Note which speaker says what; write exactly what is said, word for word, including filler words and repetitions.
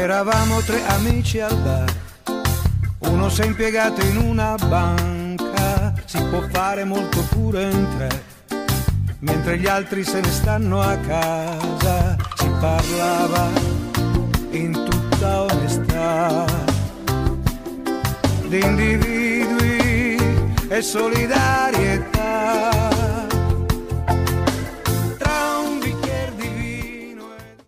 Speaker 1: Eravamo tre amici al bar, uno si è impiegato in una banca, si può fare molto pure in tre, mentre gli altri se ne stanno a casa. Si parlava in tutta onestà di individui e solidarietà.